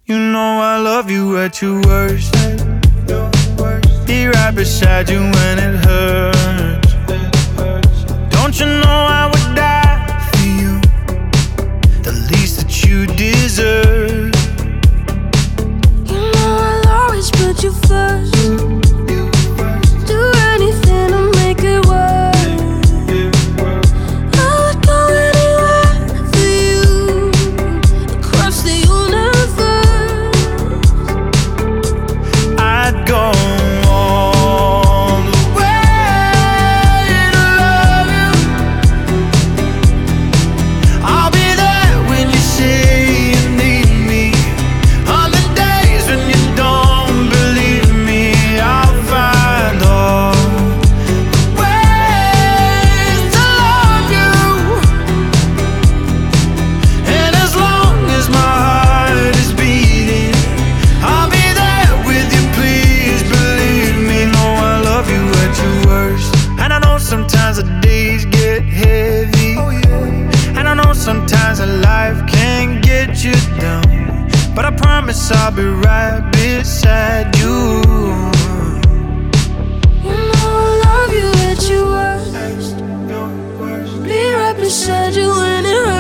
You know I love you at your worst. Be right beside you when it hurts. Don't you know I would die for you, the least that you deserve. You know I'll always put you first. Do anything to make it work. I would go anywhere for you, across the universe. I'd go all the way to love you. I'll be there when you say you need me. On the days when you don't believe me, I'll find all the ways to love you. And as long as my heart is beating, I'll be there with you, please believe me. No, I love you at your worst. And I know sometimes the days get heavy, and I know sometimes that life can get you down, but I promise I'll be right beside you. You know I love you at your worst. Be right beside you when it hurts.